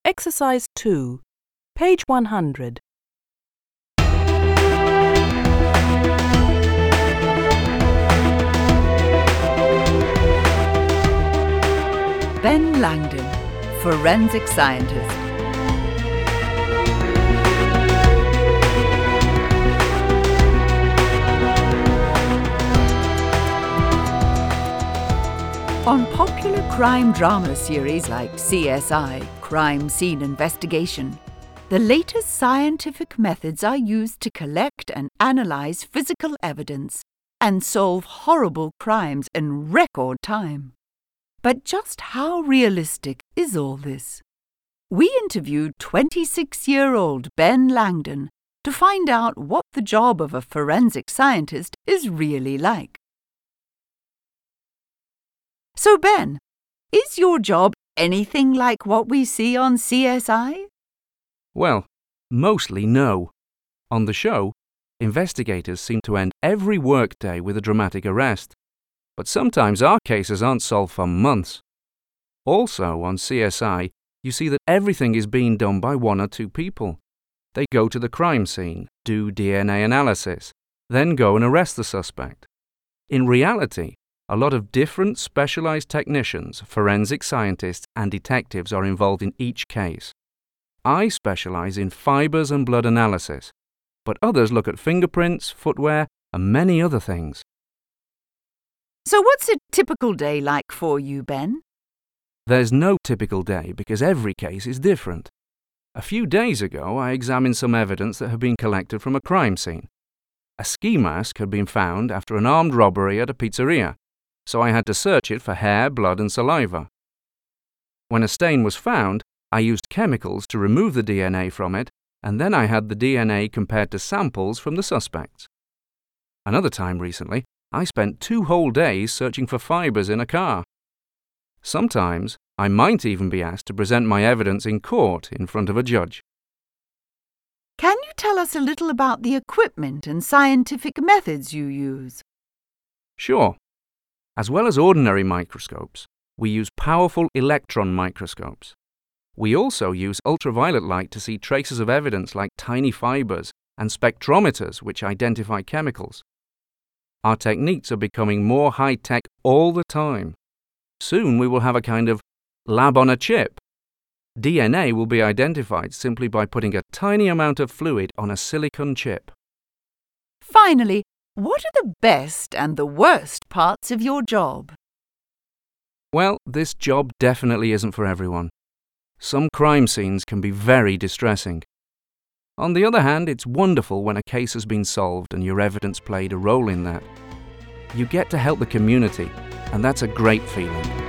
Exercise 2, page 100. Ben Langdon, forensic scientist. On popular crime drama series like CSI, Crime Scene Investigation, the latest scientific methods are used to collect and analyze physical evidence and solve horrible crimes in record time. But just how realistic is all this? We interviewed 26-year-old Ben Langdon to find out what the job of a forensic scientist is really like. So Ben, is your job anything like what we see on CSI? Well, mostly no. On the show, investigators seem to end every workday with a dramatic arrest, but sometimes our cases aren't solved for months. Also, on CSI, you see that everything is being done by one or two people. They go to the crime scene, do DNA analysis, then go and arrest the suspect. In reality, a lot of different specialized technicians, forensic scientists, and detectives are involved in each case. I specialize in fibers and blood analysis, but others look at fingerprints, footwear, and many other things. So what's a typical day like for you, Ben? There's no typical day because every case is different. A few days ago, I examined some evidence that had been collected from a crime scene. A ski mask had been found after an armed robbery at a pizzeria, so I had to search it for hair, blood, and saliva. When a stain was found, I used chemicals to remove the DNA from it, and then I had the DNA compared to samples from the suspects. Another time recently, I spent 2 whole days searching for fibers in a car. Sometimes, I might even be asked to present my evidence in court in front of a judge. Can you tell us a little about the equipment and scientific methods you use? Sure. As well as ordinary microscopes, we use powerful electron microscopes. We also use ultraviolet light to see traces of evidence like tiny fibers and spectrometers which identify chemicals. Our techniques are becoming more high-tech all the time. Soon we will have a kind of lab on a chip. DNA will be identified simply by putting a tiny amount of fluid on a silicon chip. Finally, what are the best and the worst parts of your job? Well, this job definitely isn't for everyone. Some crime scenes can be very distressing. On the other hand, it's wonderful when a case has been solved and your evidence played a role in that. You get to help the community, and that's a great feeling.